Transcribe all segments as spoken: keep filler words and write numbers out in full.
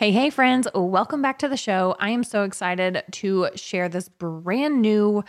Hey, hey, friends. Welcome back to the show. I am so excited to share this brand new,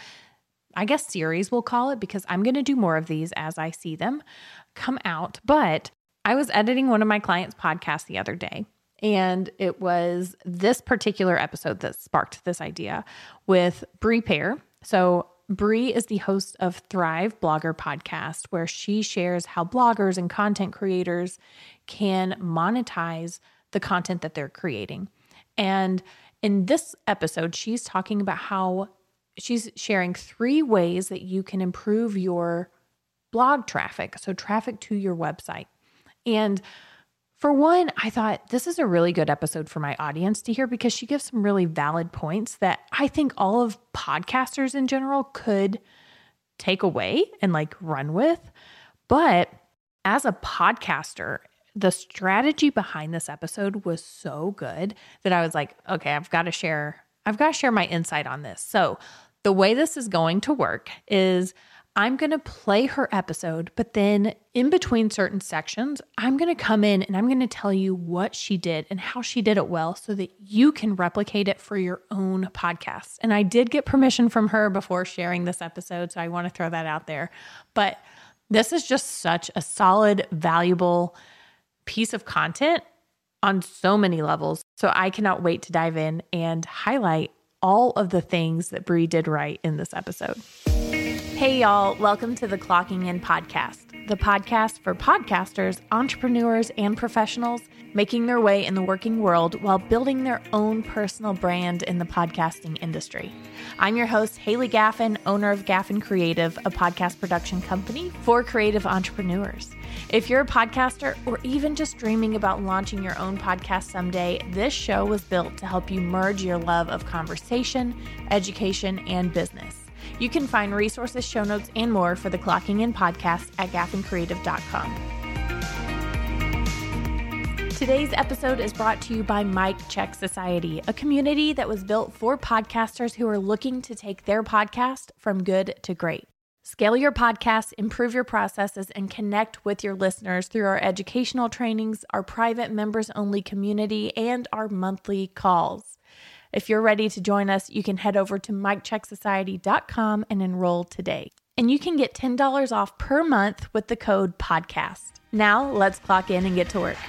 I guess, series we'll call it, because I'm going to do more of these as I see them come out. But I was editing one of my clients' podcasts the other day, and it was this particular episode that sparked this idea with Brie Pear. So Brie is the host of Thrive Blogger Podcast, where she shares how bloggers and content creators can monetize the content that they're creating. And in this episode, she's talking about how she's sharing three ways that you can improve your blog traffic, so traffic to your website. And for one, I thought this is a really good episode for my audience to hear, because she gives some really valid points that I think all of podcasters in general could take away and like run with. But as a podcaster, the strategy behind this episode was so good that I was like, okay, I've got to share, I've got to share my insight on this. So the way this is going to work is I'm going to play her episode, but then in between certain sections, I'm going to come in and I'm going to tell you what she did and how she did it well so that you can replicate it for your own podcast. And I did get permission from her before sharing this episode, so I want to throw that out there. But this is just such a solid, valuable piece of content on so many levels. So I cannot wait to dive in and highlight all of the things that Brie did right in this episode. Hey y'all, welcome to the Clocking In Podcast, the podcast for podcasters, entrepreneurs, and professionals making their way in the working world while building their own personal brand in the podcasting industry. I'm your host, Haley Gaffin, owner of Gaffin Creative, a podcast production company for creative entrepreneurs. If you're a podcaster or even just dreaming about launching your own podcast someday, this show was built to help you merge your love of conversation, education, and business. You can find resources, show notes, and more for the Clocking In Podcast at gaffin creative dot com. Today's episode is brought to you by Mic Check Society, a community that was built for podcasters who are looking to take their podcast from good to great. Scale your podcast, improve your processes, and connect with your listeners through our educational trainings, our private members-only community, and our monthly calls. If you're ready to join us, you can head over to mic check society dot com and enroll today. And you can get ten dollars off per month with the code PODCAST. Now, let's clock in and get to work.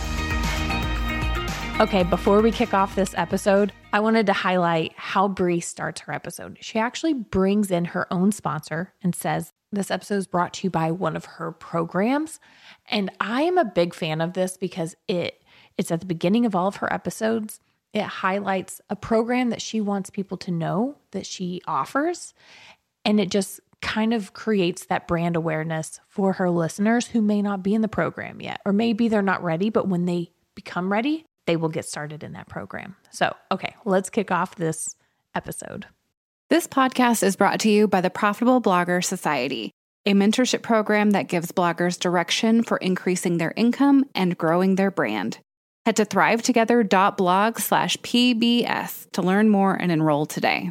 Okay, before we kick off this episode, I wanted to highlight how Brie starts her episode. She actually brings in her own sponsor and says, this episode is brought to you by one of her programs. And I am a big fan of this because it it's at the beginning of all of her episodes. It highlights a program that she wants people to know that she offers. And it just kind of creates that brand awareness for her listeners who may not be in the program yet, or maybe they're not ready, but when they become ready, they will get started in that program. So, okay, let's kick off this episode. This podcast is brought to you by the Profitable Blogger Society, a mentorship program that gives bloggers direction for increasing their income and growing their brand. Head to thrive together dot blog slash P B S to learn more and enroll today.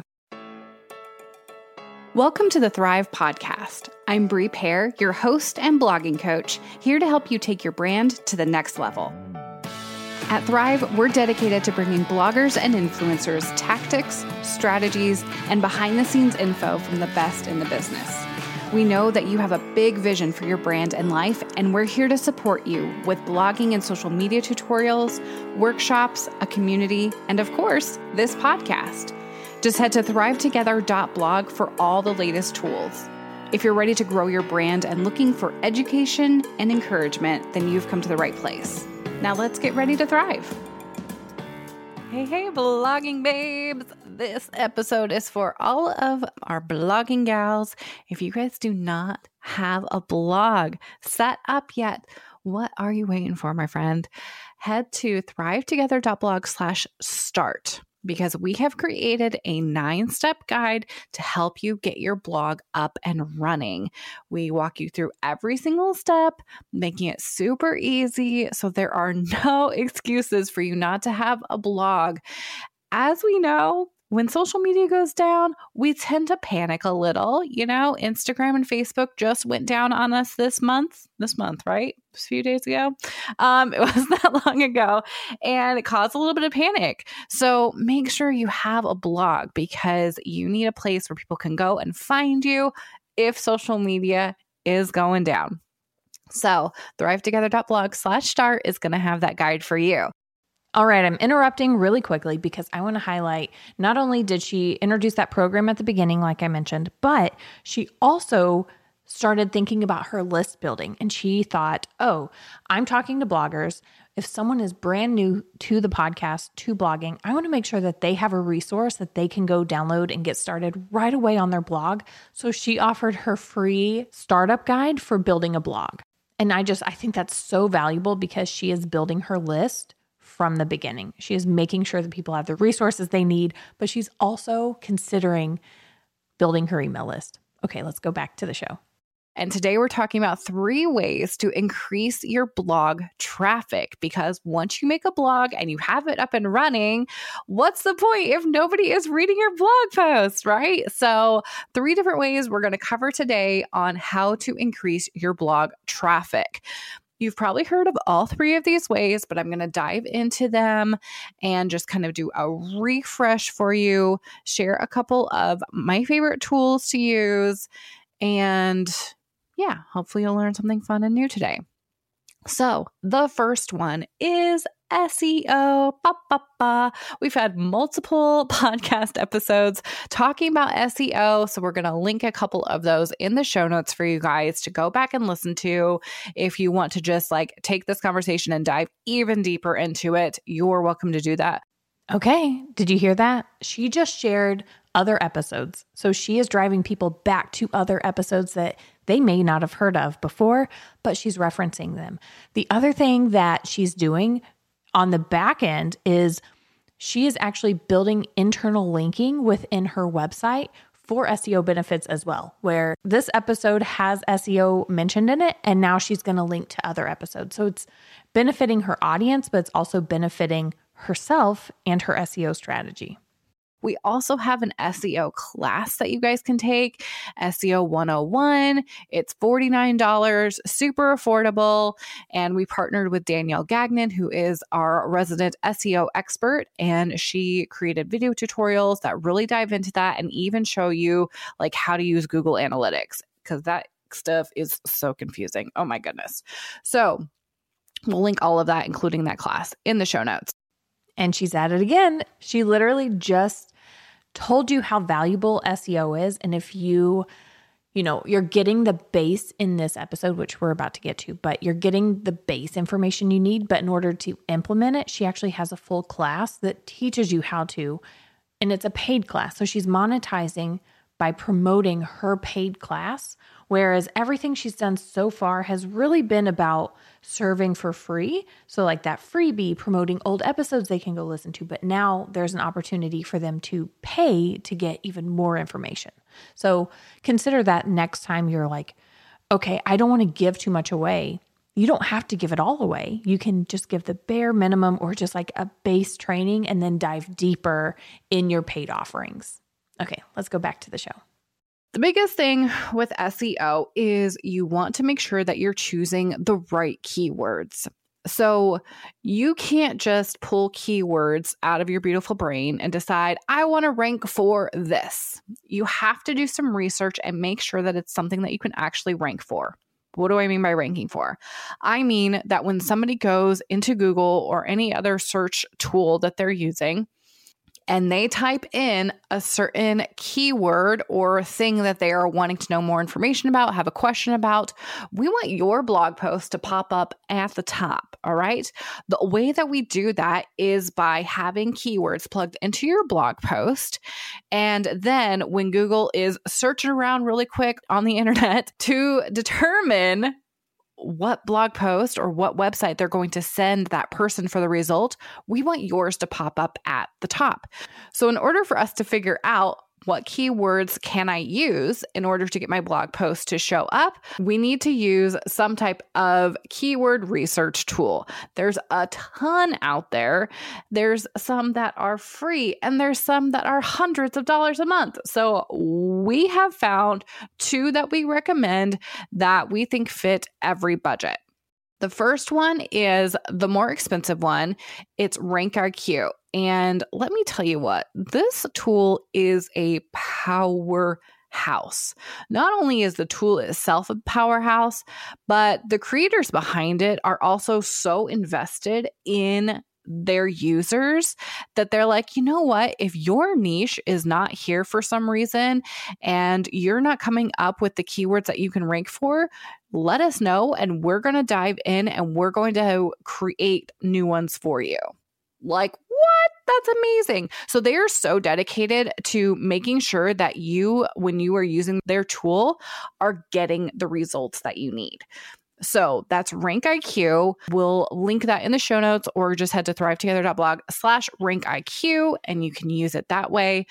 Welcome to the Thrive Podcast. I'm Brie Pear, your host and blogging coach, here to help you take your brand to the next level. At Thrive, we're dedicated to bringing bloggers and influencers tactics, strategies, and behind-the-scenes info from the best in the business. We know that you have a big vision for your brand and life, and we're here to support you with blogging and social media tutorials, workshops, a community, and of course, this podcast. Just head to thrive together dot blog for all the latest tools. If you're ready to grow your brand and looking for education and encouragement, then you've come to the right place. Now let's get ready to thrive. Hey, hey, blogging babes. This episode is for all of our blogging gals. If you guys do not have a blog set up yet, what are you waiting for, my friend? Head to thrive together dot blog slash start. Because we have created a nine-step guide to help you get your blog up and running. We walk you through every single step, making it super easy so there are no excuses for you not to have a blog. As we know, when social media goes down, we tend to panic a little. You know, Instagram and Facebook just went down on us this month, this month, right? A few days ago. Um, it wasn't that long ago, and it caused a little bit of panic. So make sure you have a blog, because you need a place where people can go and find you if social media is going down. So thrive together dot blog slash start is going to have that guide for you. All right, I'm interrupting really quickly because I want to highlight, not only did she introduce that program at the beginning, like I mentioned, but she also started thinking about her list building. And she thought, oh, I'm talking to bloggers. If someone is brand new to the podcast, to blogging, I want to make sure that they have a resource that they can go download and get started right away on their blog. So she offered her free startup guide for building a blog. And I just, I think that's so valuable because she is building her list from the beginning. She is making sure that people have the resources they need, but she's also considering building her email list. Okay, let's go back to the show. And today we're talking about three ways to increase your blog traffic, because once you make a blog and you have it up and running, what's the point if nobody is reading your blog post, right? So three different ways we're going to cover today on how to increase your blog traffic. You've probably heard of all three of these ways, but I'm going to dive into them and just kind of do a refresh for you, share a couple of my favorite tools to use, and yeah, hopefully you'll learn something fun and new today. So the first one is S E O. Ba, ba, ba. We've had multiple podcast episodes talking about S E O, so we're going to link a couple of those in the show notes for you guys to go back and listen to. If you want to just like take this conversation and dive even deeper into it, you're welcome to do that. Okay, did you hear that? She just shared other episodes. So she is driving people back to other episodes that they may not have heard of before, but she's referencing them. The other thing that she's doing on the back end is she is actually building internal linking within her website for S E O benefits as well, where this episode has S E O mentioned in it, and now she's going to link to other episodes. So it's benefiting her audience, but it's also benefiting herself and her S E O strategy. We also have an S E O class that you guys can take, S E O one oh one. It's forty-nine dollars, super affordable. And we partnered with Danielle Gagnon, who is our resident S E O expert. And she created video tutorials that really dive into that and even show you like how to use Google Analytics, because that stuff is so confusing. Oh my goodness. So we'll link all of that, including that class, in the show notes. And she's at it again. She literally just told you how valuable S E O is. And if you, you know, you're getting the base in this episode, which we're about to get to, but you're getting the base information you need. But in order to implement it, she actually has a full class that teaches you how to, and it's a paid class. So she's monetizing by promoting her paid class, whereas everything she's done so far has really been about serving for free. So like that freebie, promoting old episodes they can go listen to, but now there's an opportunity for them to pay to get even more information. So consider that next time you're like, okay, I don't want to give too much away. You don't have to give it all away. You can just give the bare minimum or just like a base training and then dive deeper in your paid offerings. Okay, let's go back to the show. The biggest thing with S E O is you want to make sure that you're choosing the right keywords. So you can't just pull keywords out of your beautiful brain and decide, I want to rank for this. You have to do some research and make sure that it's something that you can actually rank for. What do I mean by ranking for? I mean that when somebody goes into Google or any other search tool that they're using, and they type in a certain keyword or thing that they are wanting to know more information about, have a question about, we want your blog post to pop up at the top, all right? The way that we do that is by having keywords plugged into your blog post. And then when Google is searching around really quick on the internet to determine what blog post or what website they're going to send that person for the result, we want yours to pop up at the top. So in order for us to figure out what keywords can I use in order to get my blog post to show up? We need to use some type of keyword research tool. There's a ton out there. There's some that are free and there's some that are hundreds of dollars a month. So we have found two that we recommend that we think fit every budget. The first one is the more expensive one. It's RankIQ. And let me tell you what, this tool is a powerhouse. Not only is the tool itself a powerhouse, but the creators behind it are also so invested in their users that they're like, you know what, if your niche is not here for some reason and you're not coming up with the keywords that you can rank for, let us know and we're going to dive in and we're going to create new ones for you. Like, what? That's amazing. So they are so dedicated to making sure that you, when you are using their tool, are getting the results that you need. So that's RankIQ. We'll link that in the show notes or just head to thrivetogether.blog slash RankIQ and you can use it that way.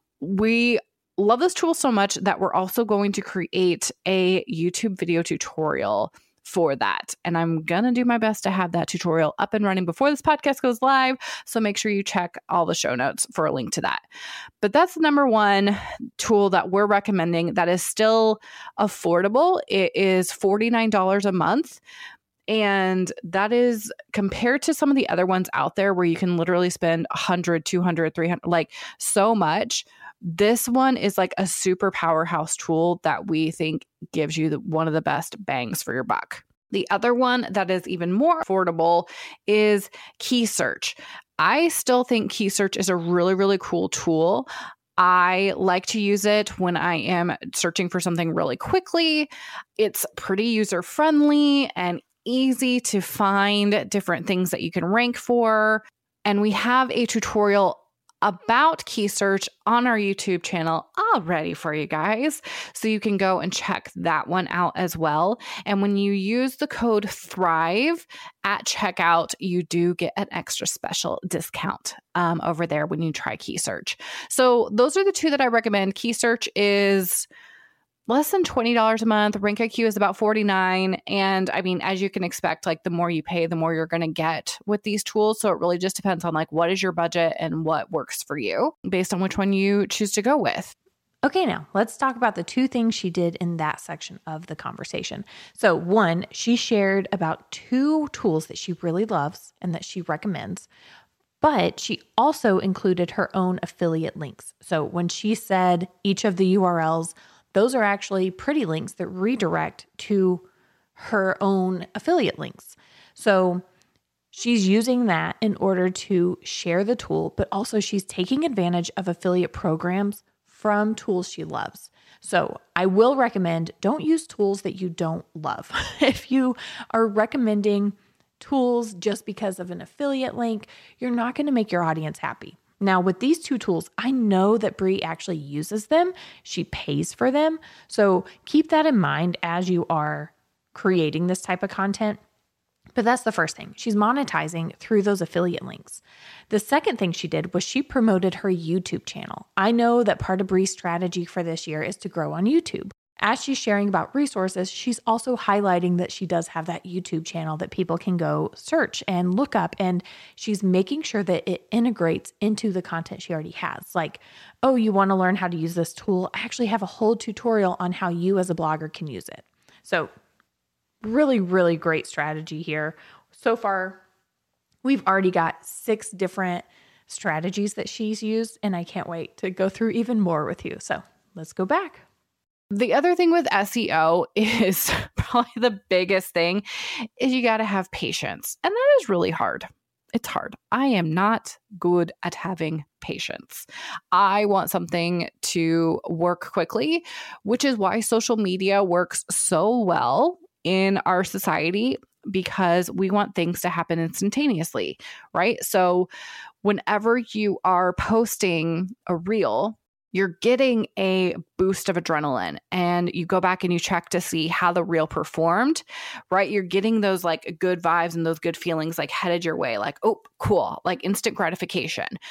We love this tool so much that we're also going to create a YouTube video tutorial for that. And I'm going to do my best to have that tutorial up and running before this podcast goes live. So make sure you check all the show notes for a link to that. But that's the number one tool that we're recommending that is still affordable. It is forty-nine dollars a month. And that is compared to some of the other ones out there where you can literally spend one hundred, two hundred, three hundred, like so much. This one is like a super powerhouse tool that we think gives you the, one of the best bangs for your buck. The other one that is even more affordable is KeySearch. I still think KeySearch is a really, really cool tool. I like to use it when I am searching for something really quickly. It's pretty user-friendly and easy to find different things that you can rank for. And we have a tutorial about KeySearch on our YouTube channel already for you guys. So you can go and check that one out as well. And when you use the code THRIVE at checkout, you do get an extra special discount um, over there when you try KeySearch. So those are the two that I recommend. KeySearch is less than twenty dollars a month. RankIQ is about forty-nine dollars. And I mean, as you can expect, like the more you pay, the more you're going to get with these tools. So it really just depends on like what is your budget and what works for you based on which one you choose to go with. Okay, now let's talk about the two things she did in that section of the conversation. So one, she shared about two tools that she really loves and that she recommends, but she also included her own affiliate links. So when she said each of the U R Ls, those are actually pretty links that redirect to her own affiliate links. So she's using that in order to share the tool, but also she's taking advantage of affiliate programs from tools she loves. So I will recommend don't use tools that you don't love. If you are recommending tools just because of an affiliate link, you're not going to make your audience happy. Now, with these two tools, I know that Brie actually uses them. She pays for them. So keep that in mind as you are creating this type of content. But that's the first thing. She's monetizing through those affiliate links. The second thing she did was she promoted her YouTube channel. I know that part of Brie's strategy for this year is to grow on YouTube. As she's sharing about resources, she's also highlighting that she does have that YouTube channel that people can go search and look up. And she's making sure that it integrates into the content she already has. Like, oh, you want to learn how to use this tool? I actually have a whole tutorial on how you as a blogger can use it. So really, really great strategy here. So far, we've already got six different strategies that she's used, and I can't wait to go through even more with you. So let's go back. The other thing with S E O is probably the biggest thing is you got to have patience. And that is really hard. It's hard. I am not good at having patience. I want something to work quickly, which is why social media works so well in our society because we want things to happen instantaneously, right? So whenever you are posting a reel, you're getting a boost of adrenaline and you go back and you check to see how the reel performed, right? You're getting those like good vibes and those good feelings like headed your way, like, oh, cool, like instant gratification.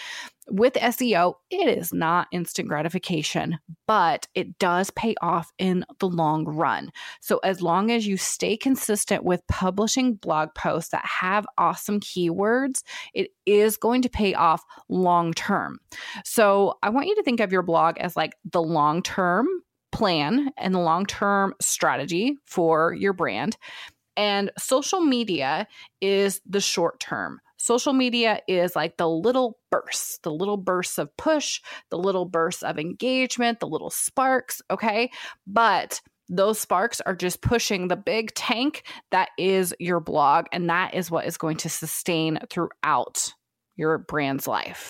With S E O, it is not instant gratification, but it does pay off in the long run. So as long as you stay consistent with publishing blog posts that have awesome keywords, it is going to pay off long term. So I want you to think of your blog as like the long-term plan and the long-term strategy for your brand. And social media is the short term. Social media is like the little bursts, the little bursts of push, the little bursts of engagement, the little sparks, okay? But those sparks are just pushing the big tank that is your blog, and that is what is going to sustain throughout your brand's life.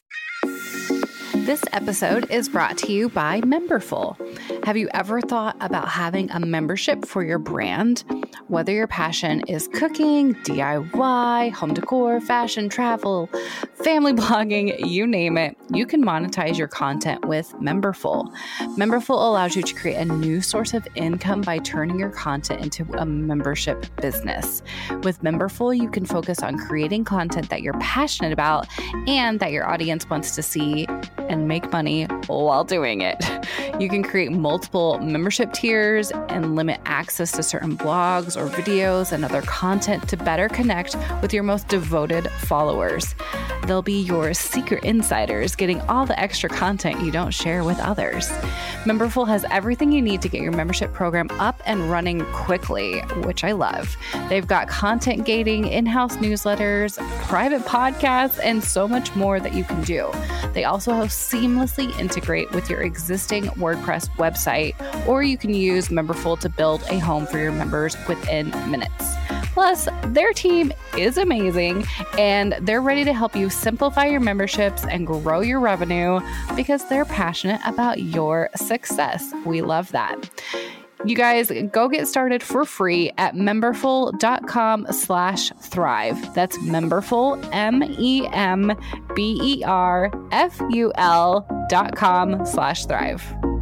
This episode is brought to you by Memberful. Have you ever thought about having a membership for your brand? Whether your passion is cooking, D I Y, home decor, fashion, travel, family blogging, you name it, you can monetize your content with Memberful. Memberful allows you to create a new source of income by turning your content into a membership business. With Memberful, you can focus on creating content that you're passionate about and that your audience wants to see and make money while doing it. You can create multiple membership tiers and limit access to certain blogs or videos and other content to better connect with your most devoted followers. They'll be your secret insiders, getting all the extra content you don't share with others. Memberful has everything you need to get your membership program up and running quickly, which I love. They've got content gating, in-house newsletters, private podcasts, and so much more that you can do. They also have seamlessly integrate with your existing WordPress website, or you can use Memberful to build a home for your members within minutes. Plus, their team is amazing and they're ready to help you simplify your memberships and grow your revenue because they're passionate about your success. We love that. You guys, go get started for free at memberful.com slash thrive. That's Memberful, M E M B E R F U L dot com slash thrive.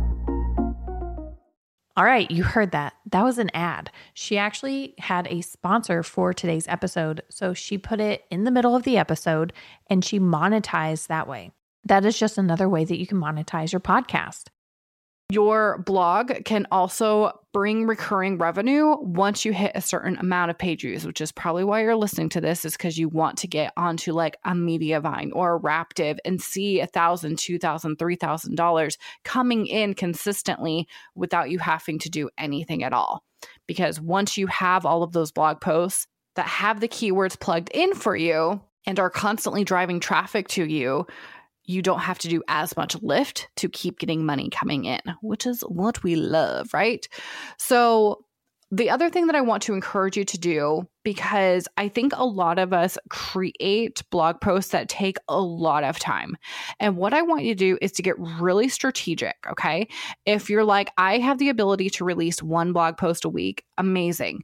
All right, you heard that. That was an ad. She actually had a sponsor for today's episode, so she put it in the middle of the episode and she monetized that way. That is just another way that you can monetize your podcast. Your blog can also bring recurring revenue once you hit a certain amount of page views, which is probably why you're listening to this, is because you want to get onto like a Mediavine or a Raptive and see a thousand, two thousand, three thousand dollars coming in consistently without you having to do anything at all. Because once you have all of those blog posts that have the keywords plugged in for you and are constantly driving traffic to you, you don't have to do as much lift to keep getting money coming in, which is what we love, right? So the other thing that I want to encourage you to do, because I think a lot of us create blog posts that take a lot of time. And what I want you to do is to get really strategic, okay? If you're like, I have the ability to release one blog post a week, amazing.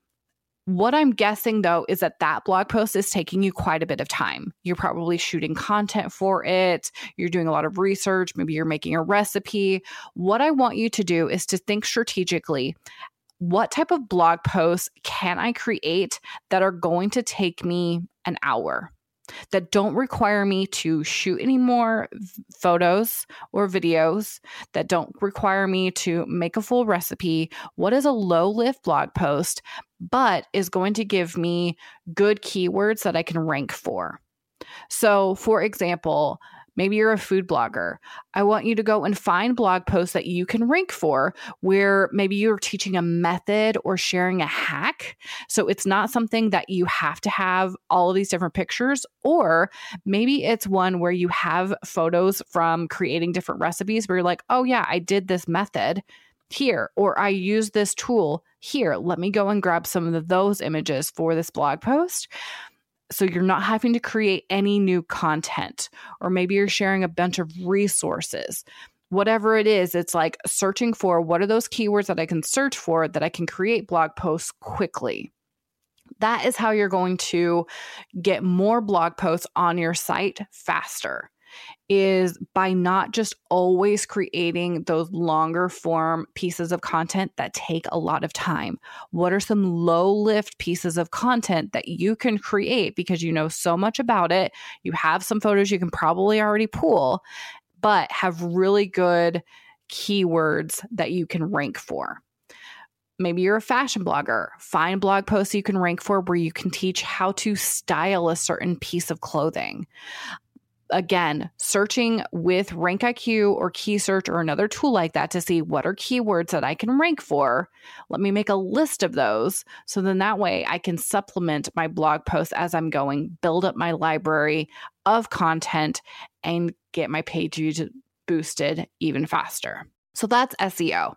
What I'm guessing, though, is that that blog post is taking you quite a bit of time. You're probably shooting content for it. You're doing a lot of research. Maybe you're making a recipe. What I want you to do is to think strategically. What type of blog posts can I create that are going to take me an hour? That don't require me to shoot any more photos or videos, that don't require me to make a full recipe. What is a low lift blog post, but is going to give me good keywords that I can rank for? So, for example, maybe you're a food blogger. I want you to go and find blog posts that you can rank for where maybe you're teaching a method or sharing a hack. So it's not something that you have to have all of these different pictures, or maybe it's one where you have photos from creating different recipes where you're like, oh yeah, I did this method here, or I use this tool here. Let me go and grab some of those images for this blog post. So you're not having to create any new content, or maybe you're sharing a bunch of resources. Whatever it is, it's like searching for what are those keywords that I can search for that I can create blog posts quickly. That is how you're going to get more blog posts on your site faster. is by not just always creating those longer form pieces of content that take a lot of time. What are some low lift pieces of content that you can create because you know so much about it? You have some photos you can probably already pull, but have really good keywords that you can rank for. Maybe you're a fashion blogger. Find blog posts you can rank for where you can teach how to style a certain piece of clothing. Again, searching with RankIQ or KeySearch or another tool like that to see what are keywords that I can rank for. Let me make a list of those. So then that way I can supplement my blog posts as I'm going, build up my library of content, and get my page views boosted even faster. So that's S E O.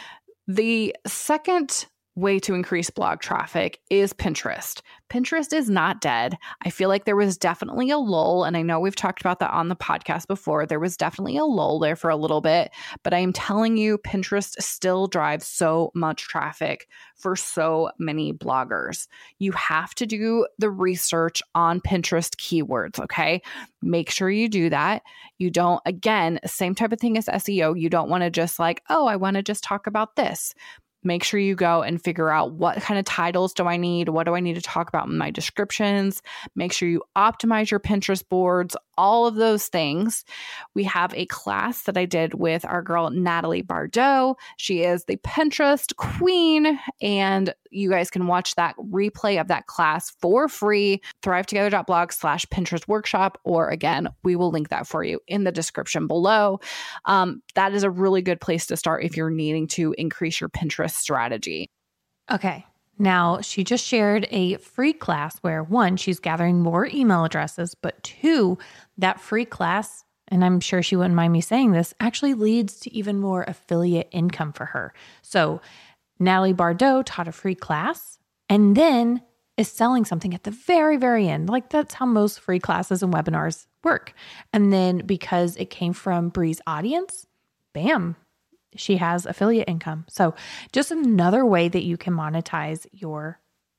The second way to increase blog traffic is Pinterest. Pinterest is not dead. I feel like there was definitely a lull, and I know we've talked about that on the podcast before. There was definitely a lull there for a little bit, but I am telling you, Pinterest still drives so much traffic for so many bloggers. You have to do the research on Pinterest keywords, okay? Make sure you do that. You don't, again, same type of thing as S E O. You don't want to just like, oh, I want to just talk about this. Make sure you go and figure out what kind of titles do I need? What do I need to talk about in my descriptions? Make sure you optimize your Pinterest boards, all of those things. We have a class that I did with our girl, Natalie Bardot. She is the Pinterest queen, and you guys can watch that replay of that class for free, thrivetogether.blog slash Pinterest workshop, or again, we will link that for you in the description below. Um, that is a really good place to start if you're needing to increase your Pinterest strategy. Okay. Now, she just shared a free class where one, she's gathering more email addresses, but two, that free class, and I'm sure she wouldn't mind me saying this, actually leads to even more affiliate income for her. So Natalie Bardot taught a free class and then is selling something at the very, very end. Like that's how most free classes and webinars work. And then because it came from Bree's audience, bam, she has affiliate income. So just another way that you can monetize your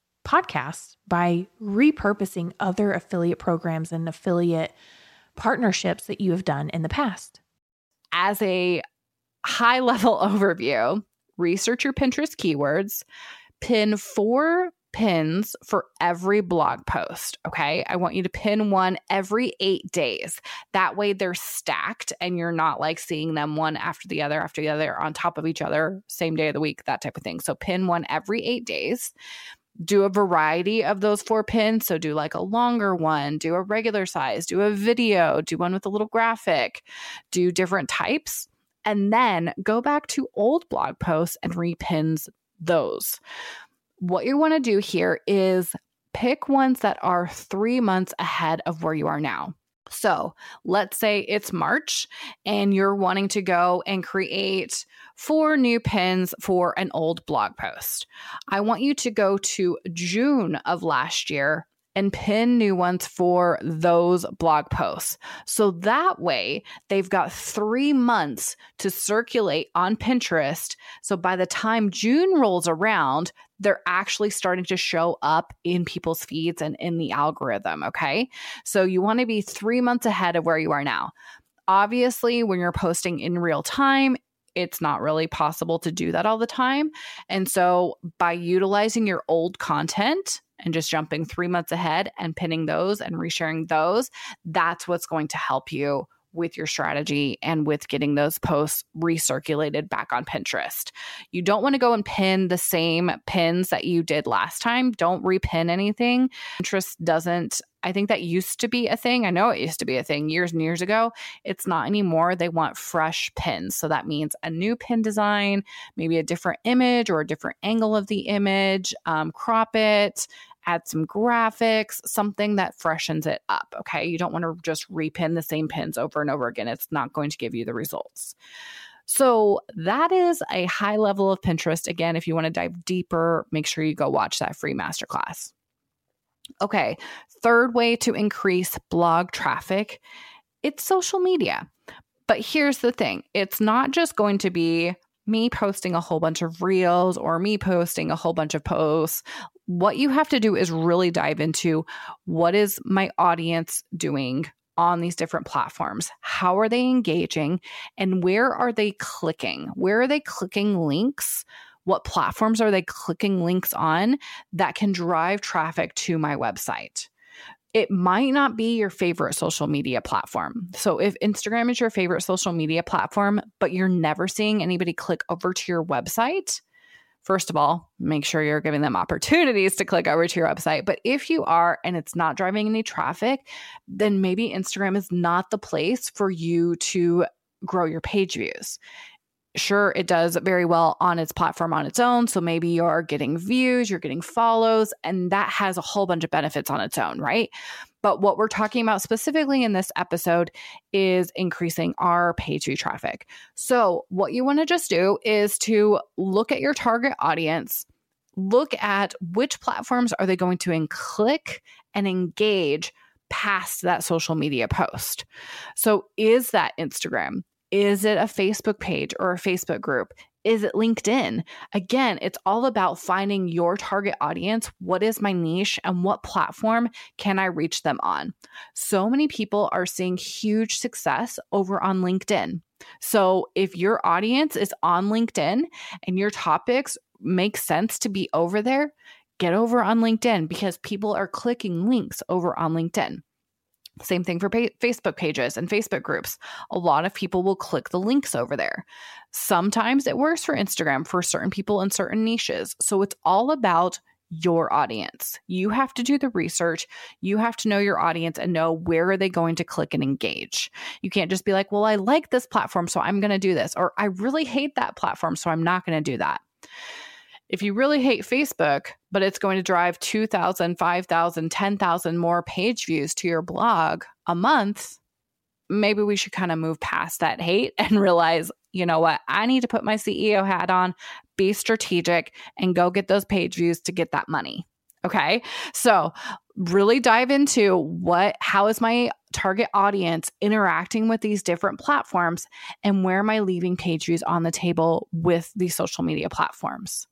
podcast by repurposing other affiliate programs and affiliate partnerships that you have done in the past. As a high level overview, research your Pinterest keywords, pin four pins for every blog post. Okay. I want you to pin one every eight days. That way they're stacked and you're not like seeing them one after the other, after the other on top of each other, same day of the week, that type of thing. So pin one every eight days. Do a variety of those four pins. So do like a longer one, do a regular size, do a video, do one with a little graphic, do different types, and then go back to old blog posts and repins those. What you want to do here is pick ones that are three months ahead of where you are now. So let's say it's March and you're wanting to go and create four new pins for an old blog post. I want you to go to June of last year and pin new ones for those blog posts. So that way they've got three months to circulate on Pinterest. So by the time June rolls around, they're actually starting to show up in people's feeds and in the algorithm. Okay. So you want to be three months ahead of where you are now. Obviously, when you're posting in real time, it's not really possible to do that all the time. And so by utilizing your old content and just jumping three months ahead and pinning those and resharing those, that's what's going to help you with your strategy and with getting those posts recirculated back on Pinterest. You don't want to go and pin the same pins that you did last time. Don't repin anything. Pinterest doesn't, I think that used to be a thing. I know it used to be a thing years and years ago. It's not anymore. They want fresh pins. So that means a new pin design, maybe a different image or a different angle of the image, um, crop it, add some graphics, something that freshens it up, okay? You don't want to just repin the same pins over and over again. It's not going to give you the results. So that is a high level of Pinterest. Again, if you want to dive deeper, make sure you go watch that free masterclass. Okay, third way to increase blog traffic, it's social media. But here's the thing. It's not just going to be me posting a whole bunch of reels or me posting a whole bunch of posts. What you have to do is really dive into what is my audience doing on these different platforms. How are they engaging and where are they clicking? Where are they clicking links? What platforms are they clicking links on that can drive traffic to my website? It might not be your favorite social media platform. So if Instagram is your favorite social media platform, but you're never seeing anybody click over to your website, first of all, make sure you're giving them opportunities to click over to your website. But if you are and it's not driving any traffic, then maybe Instagram is not the place for you to grow your page views. Sure, it does very well on its platform on its own. So maybe you're getting views, you're getting follows, and that has a whole bunch of benefits on its own, right? But what we're talking about specifically in this episode is increasing our page view traffic. So what you want to just do is to look at your target audience, look at which platforms are they going to click and engage past that social media post. So is that Instagram? Is it a Facebook page or a Facebook group? Is it LinkedIn? Again, it's all about finding your target audience. What is my niche and what platform can I reach them on? So many people are seeing huge success over on LinkedIn. So if your audience is on LinkedIn and your topics make sense to be over there, get over on LinkedIn because people are clicking links over on LinkedIn. Same thing for pa- Facebook pages and Facebook groups. A lot of people will click the links over there. Sometimes it works for Instagram for certain people in certain niches. So it's all about your audience. You have to do the research. You have to know your audience and know where are they going to click and engage. You can't just be like, well, I like this platform, so I'm going to do this. Or I really hate that platform, so I'm not going to do that. If you really hate Facebook, but it's going to drive two thousand, five thousand, ten thousand more page views to your blog a month, maybe we should kind of move past that hate and realize, you know what, I need to put my C E O hat on, be strategic, and go get those page views to get that money. Okay. So really dive into what, how is my target audience interacting with these different platforms and where am I leaving page views on the table with these social media platforms?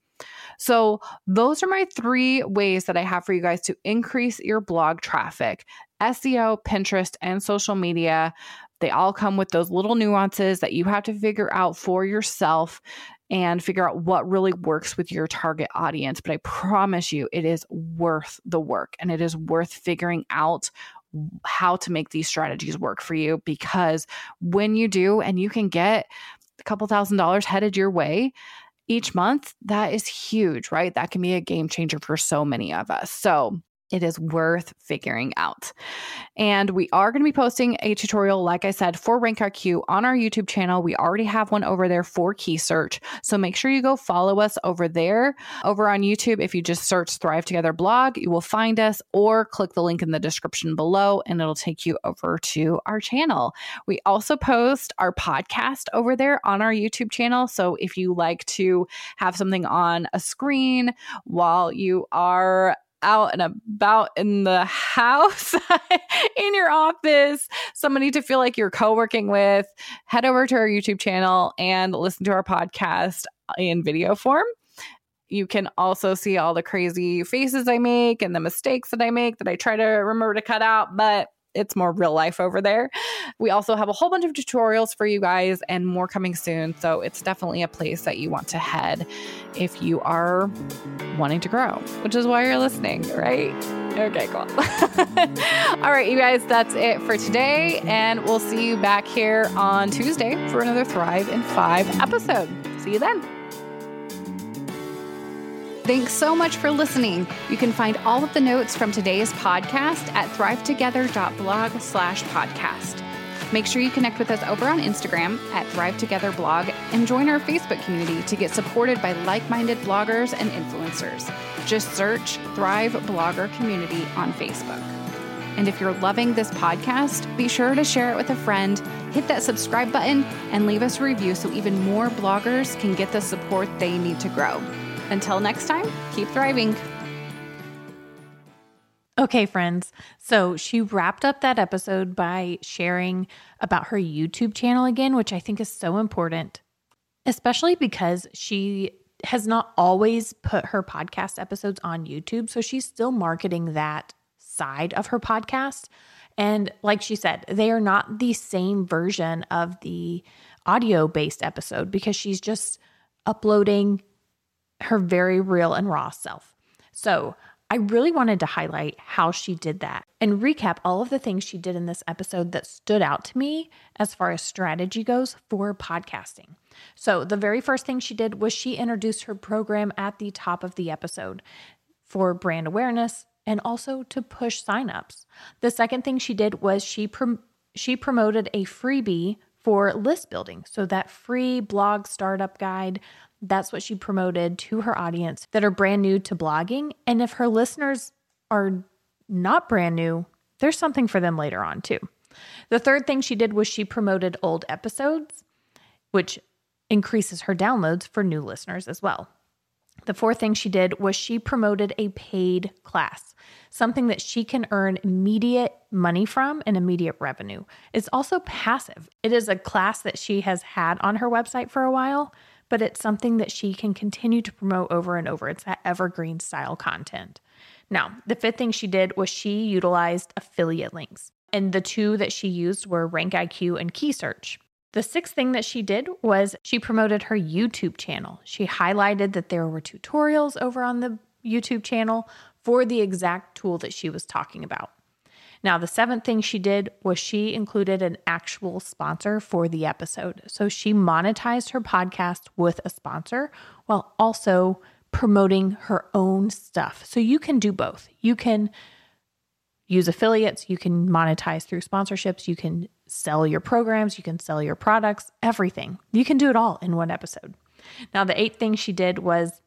So those are my three ways that I have for you guys to increase your blog traffic: S E O, Pinterest, and social media. They all come with those little nuances that you have to figure out for yourself and figure out what really works with your target audience. But I promise you, it is worth the work and it is worth figuring out how to make these strategies work for you, because when you do and you can get a couple thousand dollars headed your way each month, that is huge, right? That can be a game changer for so many of us. So it is worth figuring out. And we are going to be posting a tutorial, like I said, for RankIQ on our YouTube channel. We already have one over there for key search. So make sure you go follow us over there. Over on YouTube, if you just search Thrive Together Blog, you will find us, or click the link in the description below and it'll take you over to our channel. We also post our podcast over there on our YouTube channel. So if you like to have something on a screen while you are out and about in the house, in your office, somebody to feel like you're co-working with, head over to our YouTube channel and listen to our podcast in video form. You can also see all the crazy faces I make and the mistakes that I make that I try to remember to cut out, but it's more real life over there. We also have a whole bunch of tutorials for you guys and more coming soon. So it's definitely a place that you want to head if you are wanting to grow, which is why you're listening, right? Okay, cool. All right, you guys, that's it for today. And we'll see you back here on Tuesday for another Thrive in Five episode. See you then. Thanks so much for listening. You can find all of the notes from today's podcast at thrivetogether.blog slash podcast. Make sure you connect with us over on Instagram at Thrive Together Blog and join our Facebook community to get supported by like-minded bloggers and influencers. Just search Thrive Blogger Community on Facebook. And if you're loving this podcast, be sure to share it with a friend, hit that subscribe button, and leave us a review so even more bloggers can get the support they need to grow. Until next time, keep thriving. Okay, friends. So she wrapped up that episode by sharing about her YouTube channel again, which I think is so important, especially because she has not always put her podcast episodes on YouTube. So she's still marketing that side of her podcast. And like she said, they are not the same version of the audio-based episode because she's just uploading her very real and raw self. So I really wanted to highlight how she did that and recap all of the things she did in this episode that stood out to me as far as strategy goes for podcasting. So the very first thing she did was she introduced her program at the top of the episode for brand awareness and also to push signups. The second thing she did was she prom- she promoted a freebie for list building. So that free blog startup guide, that's what she promoted to her audience that are brand new to blogging. And if her listeners are not brand new, there's something for them later on too. The third thing she did was she promoted old episodes, which increases her downloads for new listeners as well. The fourth thing she did was she promoted a paid class, something that she can earn immediate money from and immediate revenue. It's also passive. It is a class that she has had on her website for a while, but it's something that she can continue to promote over and over. It's that evergreen style content. Now, the fifth thing she did was she utilized affiliate links, and the two that she used were RankIQ and KeySearch. The sixth thing that she did was she promoted her YouTube channel. She highlighted that there were tutorials over on the YouTube channel for the exact tool that she was talking about. Now, the seventh thing she did was she included an actual sponsor for the episode. So she monetized her podcast with a sponsor while also promoting her own stuff. So you can do both. You can use affiliates, you can monetize through sponsorships, you can sell your programs, you can sell your products, everything. You can do it all in one episode. Now, the eighth thing she did was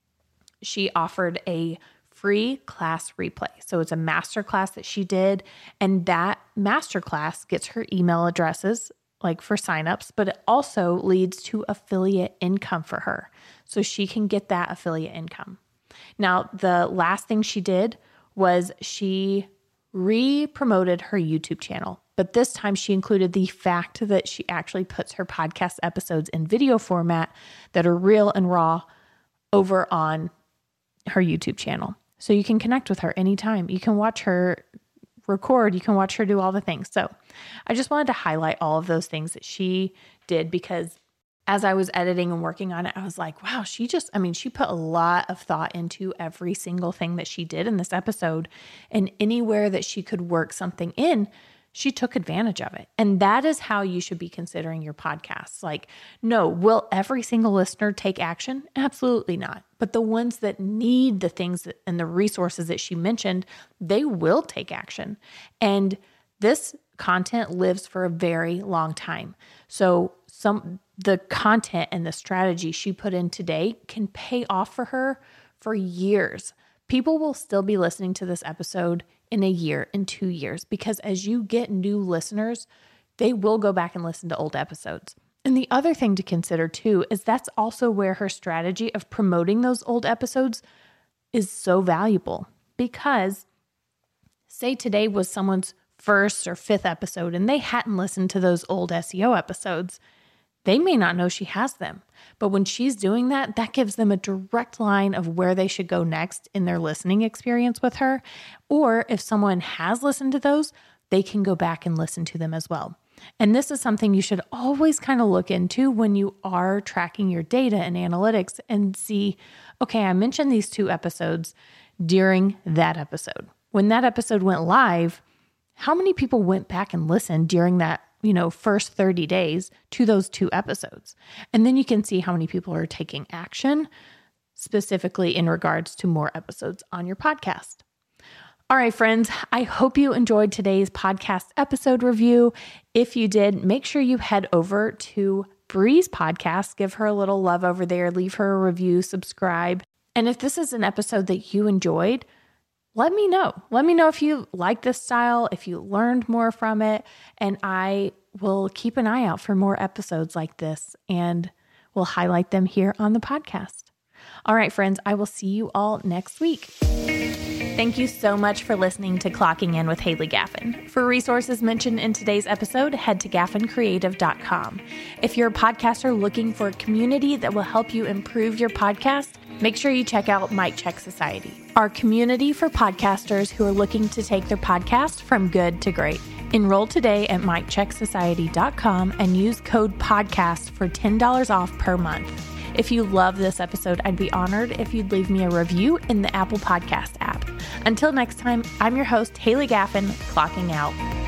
she offered a free class replay. So it's a masterclass that she did, and that masterclass gets her email addresses like for signups, but it also leads to affiliate income for her. So she can get that affiliate income. Now, the last thing she did was she re-promoted her YouTube channel, but this time she included the fact that she actually puts her podcast episodes in video format that are real and raw over on her YouTube channel. So you can connect with her anytime. You can watch her record. You can watch her do all the things. So I just wanted to highlight all of those things that she did because as I was editing and working on it, I was like, wow, she just, I mean, she put a lot of thought into every single thing that she did in this episode. And anywhere that she could work something in, she took advantage of it. And that is how you should be considering your podcasts. Like, no, will every single listener take action? Absolutely not. But the ones that need the things that, and the resources that she mentioned, they will take action. And this content lives for a very long time. So some the content and the strategy she put in today can pay off for her for years. People will still be listening to this episode in a year, in two years, because as you get new listeners, they will go back and listen to old episodes. And the other thing to consider too is that's also where her strategy of promoting those old episodes is so valuable. Because say today was someone's first or fifth episode and they hadn't listened to those old S E O episodes, they may not know she has them. But when she's doing that, that gives them a direct line of where they should go next in their listening experience with her. Or if someone has listened to those, they can go back and listen to them as well. And this is something you should always kind of look into when you are tracking your data and analytics and see, okay, I mentioned these two episodes during that episode. When that episode went live, how many people went back and listened during that you know, first thirty days to those two episodes? And then you can see how many people are taking action specifically in regards to more episodes on your podcast. All right, friends, I hope you enjoyed today's podcast episode review. If you did, make sure you head over to Bree's podcast, give her a little love over there, leave her a review, subscribe. And if this is an episode that you enjoyed, let me know. Let me know if you like this style, if you learned more from it, and I will keep an eye out for more episodes like this and we'll highlight them here on the podcast. All right, friends, I will see you all next week. Thank you so much for listening to Clocking In with Haley Gaffin. For resources mentioned in today's episode, head to gaffin creative dot com. If you're a podcaster looking for a community that will help you improve your podcast, make sure you check out Mic Check Society, our community for podcasters who are looking to take their podcast from good to great. Enroll today at mic check society dot com and use code PODCAST for ten dollars off per month. If you love this episode, I'd be honored if you'd leave me a review in the Apple Podcast app. Until next time, I'm your host, Haley Gaffin, clocking out.